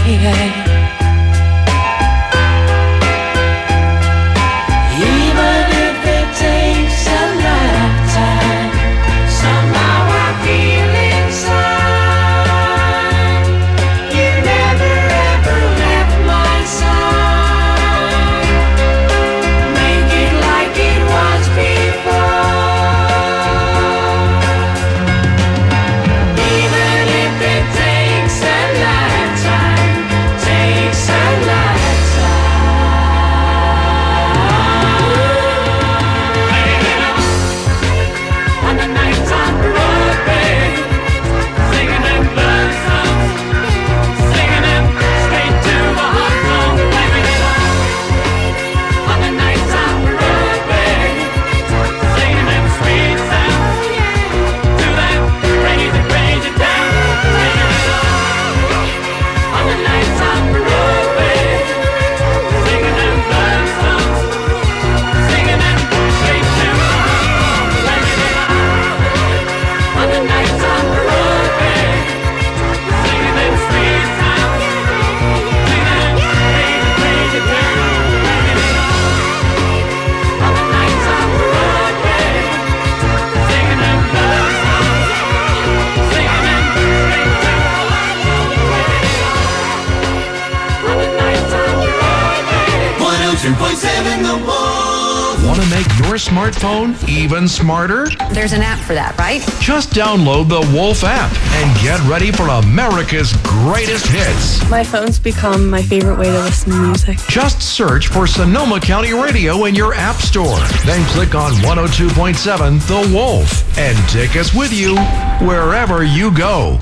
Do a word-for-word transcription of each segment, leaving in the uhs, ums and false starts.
Want to make your smartphone even smarter? There's an app for that, right? Just download the Wolf app and get ready for America's greatest hits. My phone's become my favorite way to listen to music. Just search for Sonoma County Radio in your app store. Then click on one oh two point seven The Wolf and take us with you wherever you go.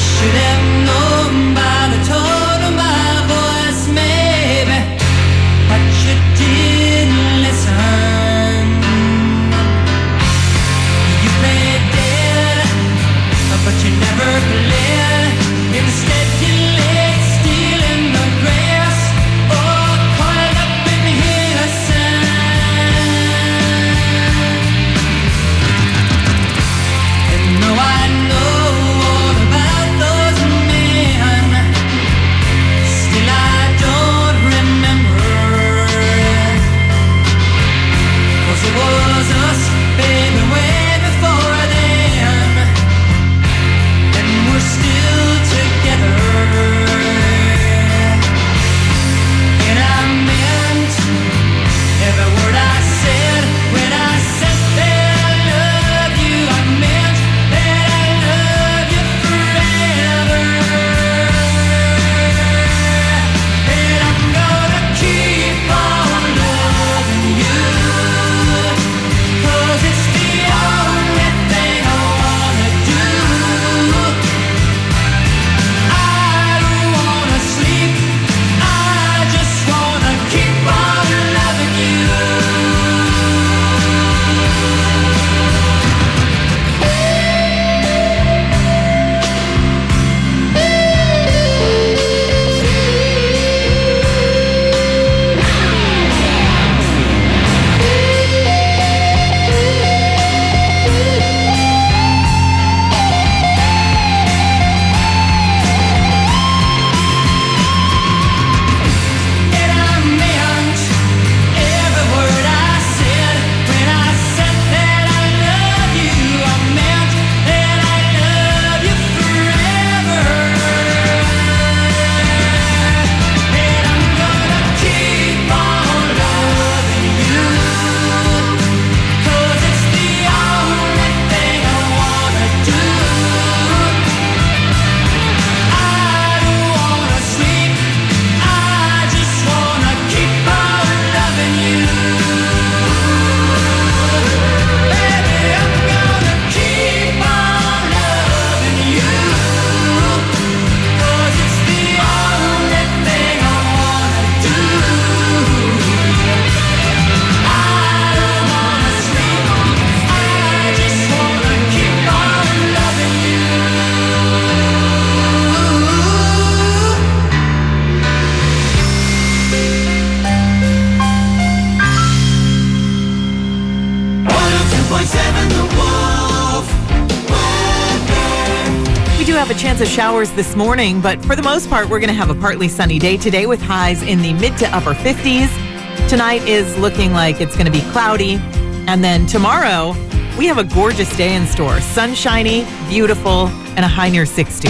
Should have known by the tone of my voice, maybe have a chance of showers this morning, but for the most part, we're going to have a partly sunny day today with highs in the mid to upper fifties. Tonight is looking like it's going to be cloudy. And then tomorrow, we have a gorgeous day in store. Sunshiny, beautiful, and a high near sixty.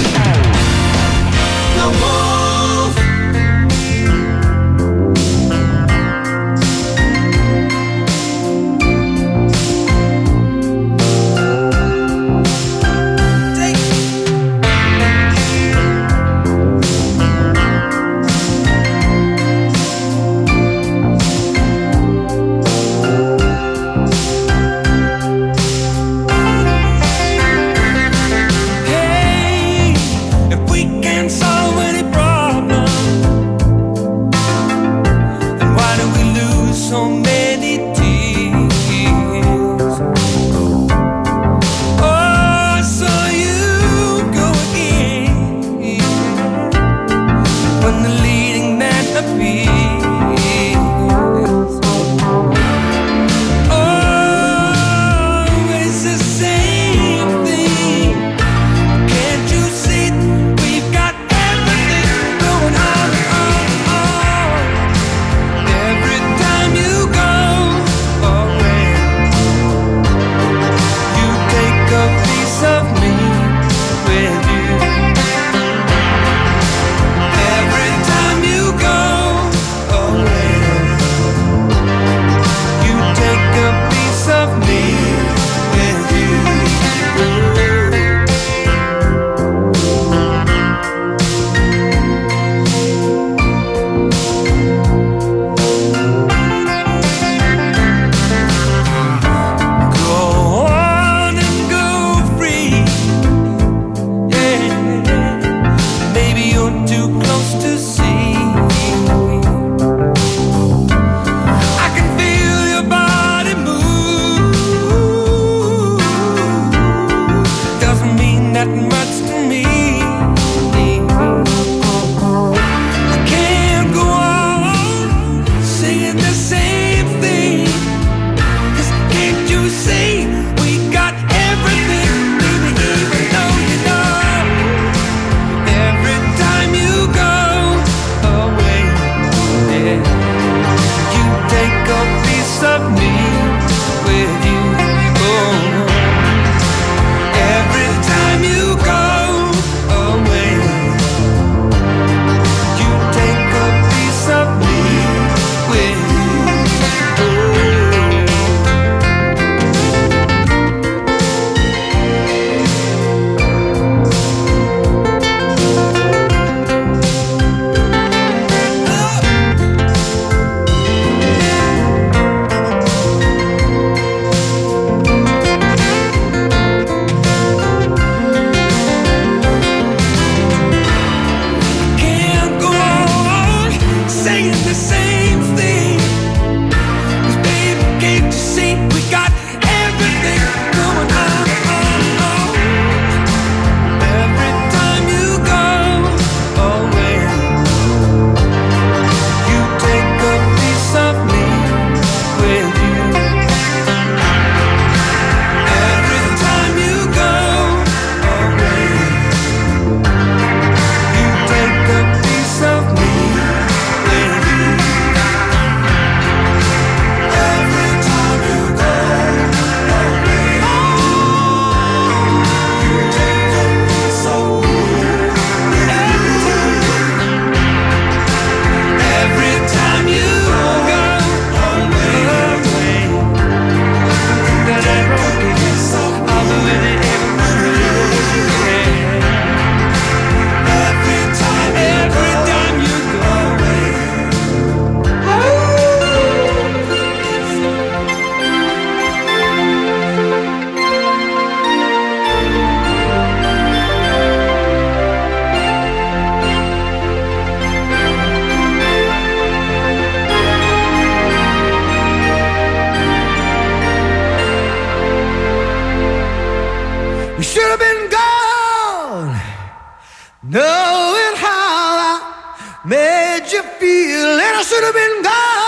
made you feel, and I should have been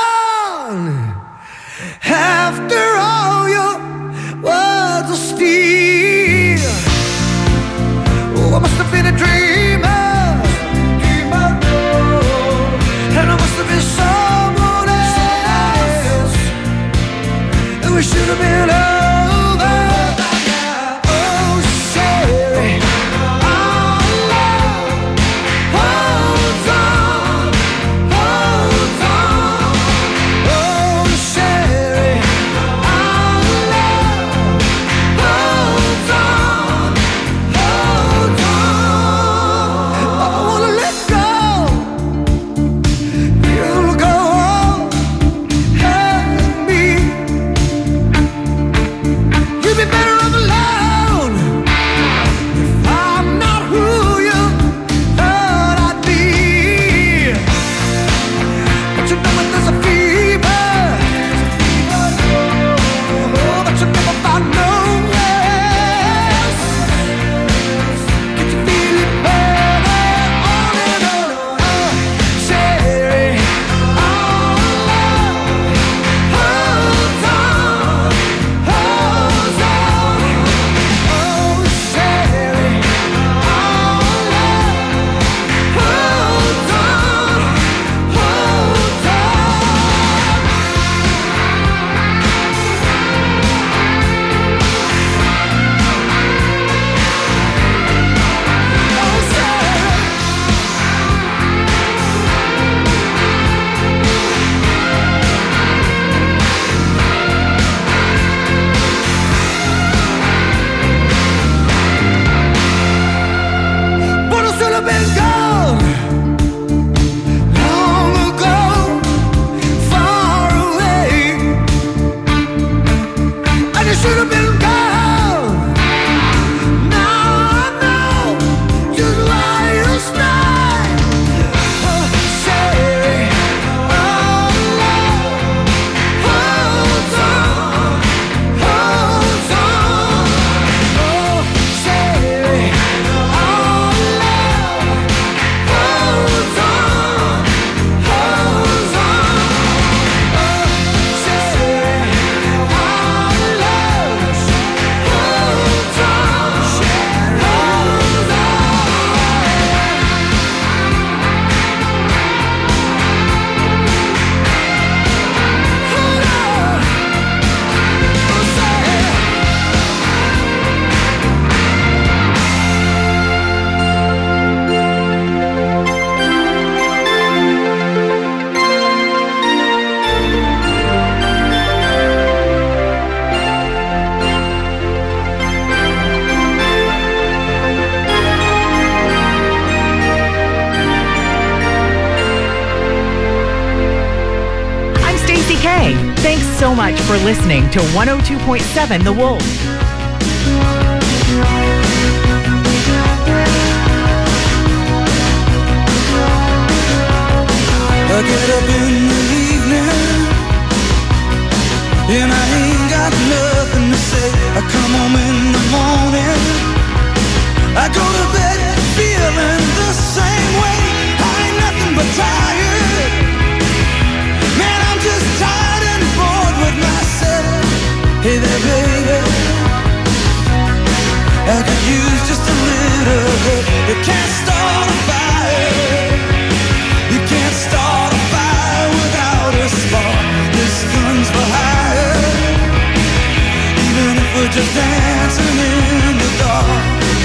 gone. After all your words of steel, oh, I must have been we should have been over by now. Oh, Sherry, our love holds on, holds on. Oh, Sherry, our love holds on, holds on. I wanna let go. You'll go on, help me. You'd be better off alone if I'm not who you thought I'd be. But you know when there's a fever, oh, but you never find no rest. Can you feel it burning on and on and on? Sherry, our love holds on, holds on. Oh, Sherry, our love holds on, holds on. Oh, Sherry. But I should have been gone long ago, far away. And you should have been gone. Now I know just why you stay. Oh, Sherry, our love holds on, holds on. Oh, Sherry, our love holds on, holds on. Oh, Sherry, our love holds on, holds on. Hold on. Oh, Sherry. I'm Stacey K. Thanks so much for listening to one oh two point seven The Wolf. I get up in the evening and I ain't got nothing to say. I come home in the morning, I go to bed feeling the same way. I ain't nothing but tired. Man, I'm just tired and bored with myself. Hey there, baby, I could use just a little help. You can't start a fire. You can't start a fire without a spark. This gun's for hire. Even if we're just dancing in the dark.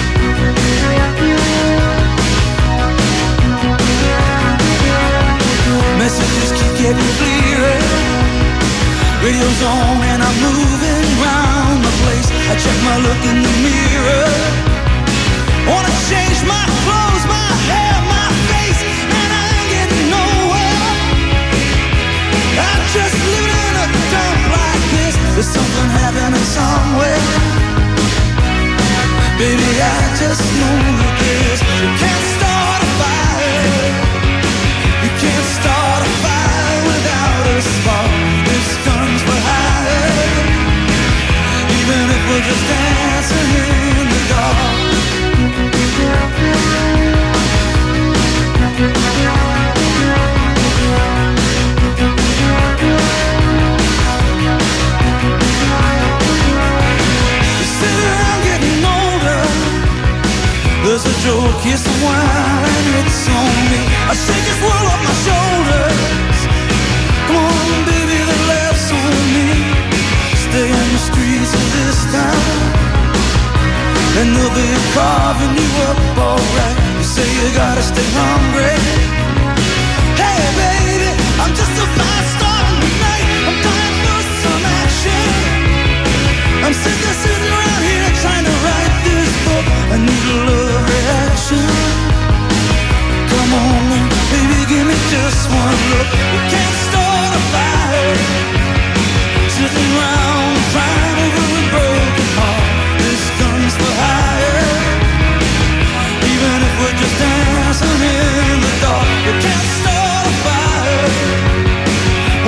Messages keep getting clearer. Radio's on and I'm moving round the place. I check my look in the mirror. Wanna change my clothes, my hair, my face, and I ain't getting nowhere. I'm just living in a dump like this. There's something happening somewhere. Baby, I just know that this. You can't start a fire. You can't start a fire without a spark. This gun's for hire. Even if we're just dancing in the dark. You sit around getting older. There's a joke, here's the wine, and it's on me. I shake this world off my shoulders. Come on, baby, the laughs on me. Stay and they'll be carving you up alright. You say you gotta stay hungry. Hey baby, I'm just a fast star tonight. I'm dying for some action. I'm sick of sitting around here trying to write this book. I need a love reaction. Come on now, baby, give me just one look. We can't start a fire sitting around crying over a broken heart. This gun's for hire. Even if we're just dancing in the dark, we can't start a fire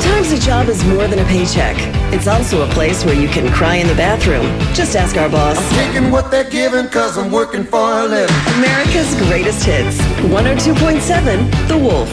Sometimes a job is more than a paycheck. It's also a place where you can cry in the bathroom. Just ask our boss. I'm taking what they're giving cause I'm working for a living. America's greatest hits. one oh two point seven The Wolf.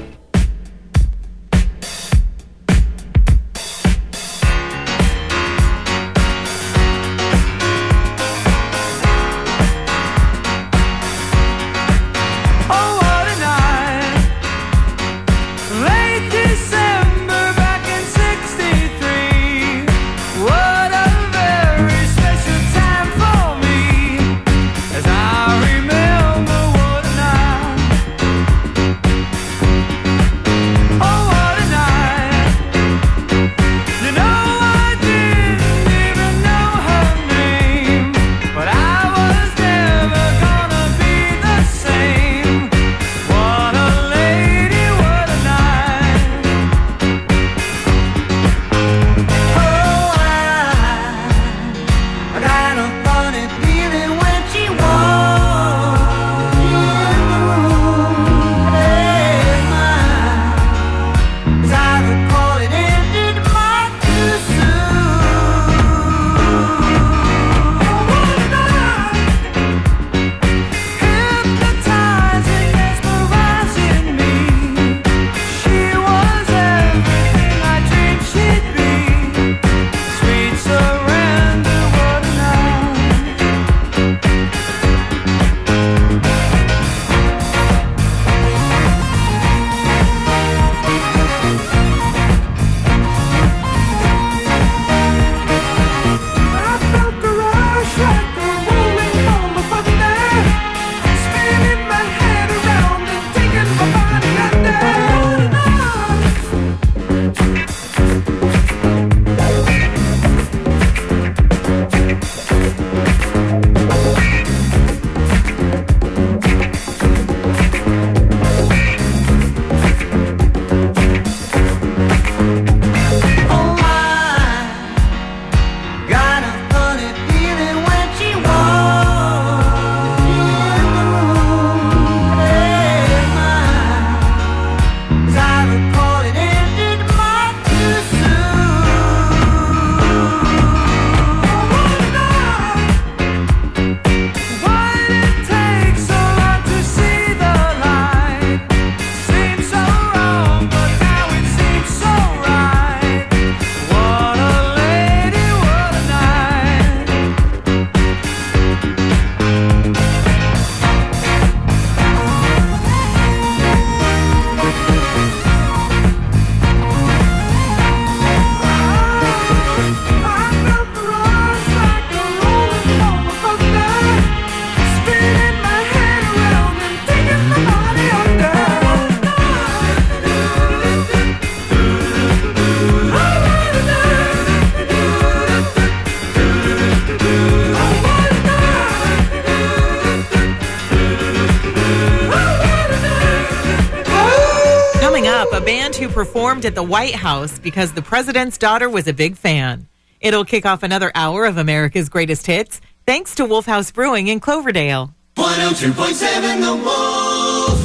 Who performed at the White House because the president's daughter was a big fan. It'll kick off another hour of America's greatest hits, thanks to Wolf House Brewing in Cloverdale. one oh two point seven The Wolf.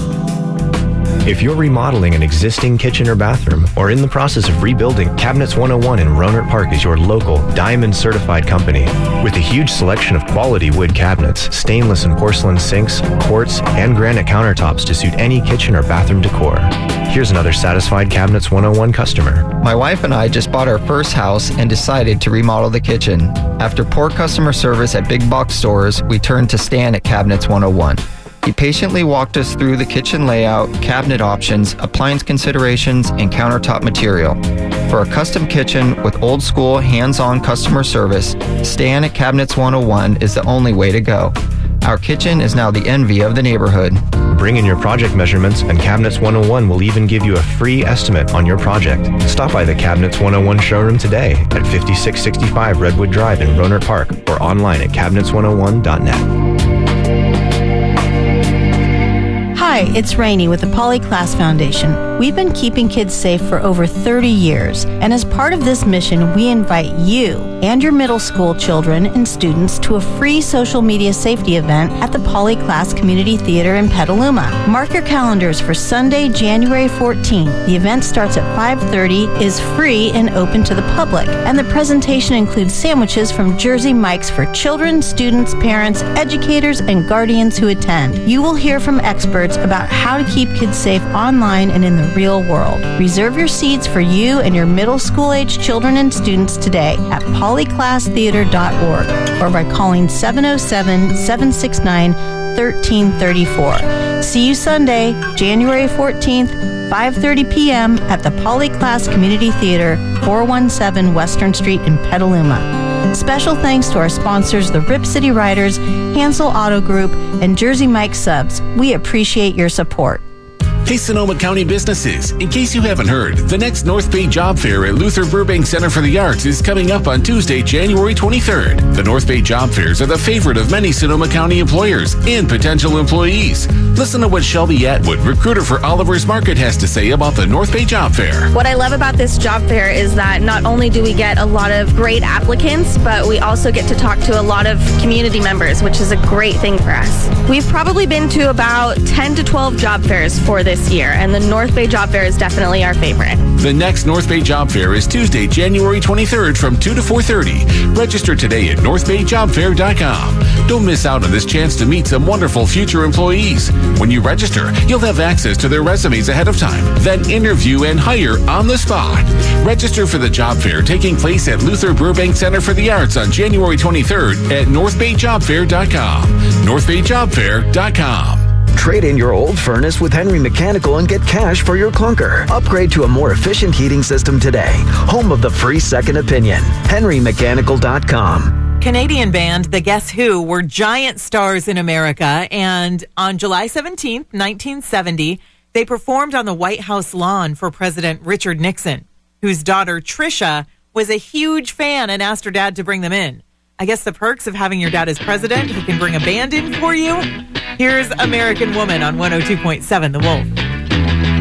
If you're remodeling an existing kitchen or bathroom or in the process of rebuilding, Cabinets one oh one in Rohnert Park is your local Diamond certified company. With a huge selection of quality wood cabinets, stainless and porcelain sinks, quartz, and granite countertops to suit any kitchen or bathroom decor. Here's another satisfied Cabinets one oh one customer. My wife and I just bought our first house and decided to remodel the kitchen. After poor customer service at big box stores, we turned to Stan at Cabinets one oh one. He patiently walked us through the kitchen layout, cabinet options, appliance considerations, and countertop material. For a custom kitchen with old school, hands-on customer service, Stan at Cabinets one oh one is the only way to go. Our kitchen is now the envy of the neighborhood. Bring in your project measurements and Cabinets one oh one will even give you a free estimate on your project. Stop by the Cabinets one oh one showroom today at fifty-six sixty-five Redwood Drive in Rohnert Park or online at cabinets one oh one dot net. Hi, it's Rainey with the Polyclass Foundation. We've been keeping kids safe for over thirty years, and as part of this mission, we invite you and your middle school children and students to a free social media safety event at the Polyclass Community Theater in Petaluma. Mark your calendars for Sunday, January fourteenth. The event starts at five thirty, is free and open to the public, and the presentation includes sandwiches from Jersey Mike's for children, students, parents, educators, and guardians who attend. You will hear from experts about how to keep kids safe online and in the real world. Reserve your seats for you and your middle school age children and students today at polyclass theater dot org or by calling seven oh seven, seven six nine, one three three four. See you Sunday, January fourteenth, five thirty p.m. at the Polyclass Community Theater, four one seven Western Street in Petaluma. Special thanks to our sponsors, the Rip City Riders, Hansel Auto Group, and Jersey Mike Subs. We appreciate your support. Hey, Sonoma County businesses, in case you haven't heard, the next North Bay Job Fair at Luther Burbank Center for the Arts is coming up on Tuesday, January twenty-third. The North Bay Job Fairs are the favorite of many Sonoma County employers and potential employees. Listen to what Shelby Atwood, recruiter for Oliver's Market, has to say about the North Bay Job Fair. What I love about this job fair is that not only do we get a lot of great applicants, but we also get to talk to a lot of community members, which is a great thing for us. We've probably been to about ten to twelve job fairs for this year, and the North Bay Job Fair is definitely our favorite. The next North Bay Job Fair is Tuesday, January twenty-third from two to four thirty. Register today at north bay job fair dot com. Don't miss out on this chance to meet some wonderful future employees. When you register, you'll have access to their resumes ahead of time, then interview and hire on the spot. Register for the job fair taking place at Luther Burbank Center for the Arts on January twenty-third at north bay job fair dot com. north bay job fair dot com. Trade in your old furnace with Henry Mechanical and get cash for your clunker. Upgrade to a more efficient heating system today. Home of the free second opinion. henry mechanical dot com. Canadian band The Guess Who were giant stars in America, and on July seventeenth, nineteen seventy, they performed on the White House lawn for President Richard Nixon, whose daughter Trisha was a huge fan and asked her dad to bring them in. I guess the perks of having your dad as president, he can bring a band in for you. Here's American Woman on one oh two point seven The Wolf.